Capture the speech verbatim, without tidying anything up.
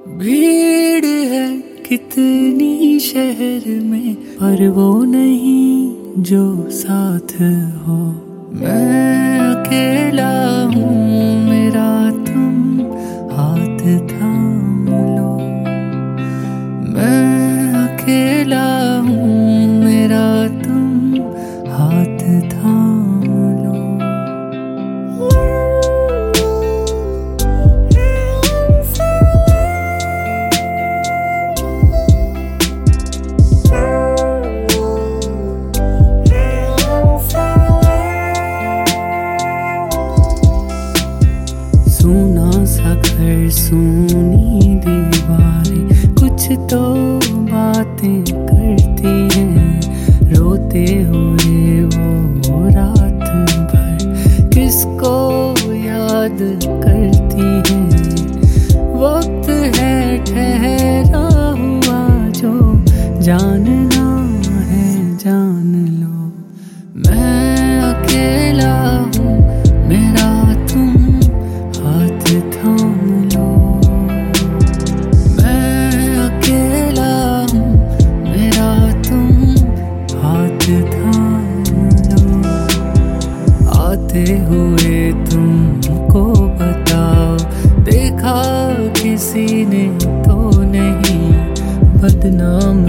भीड़ है कितनी शहर में, पर वो नहीं जो साथ हो। मैं अकेला हूँ, मेरा तुम हाथ थाम लो। मैं अकेला हूँ, मेरा तुम हाथ थाम लो। सुना सा घर, सुनी दीवारें, कुछ तो बातें करती हैं। रोते हुए वो रात भर किसको याद करती हैं। वक्त है ठहरा हुआ, जो जानना है जान लो। मैं अकेला हूँ, मेरा तुम हाथ थाम लो। मैं अकेला हूँ, मेरा तुम हाथ थाम लो। आते हुए तुमको बताओ, देखा किसी ने तो नहीं, बदनाम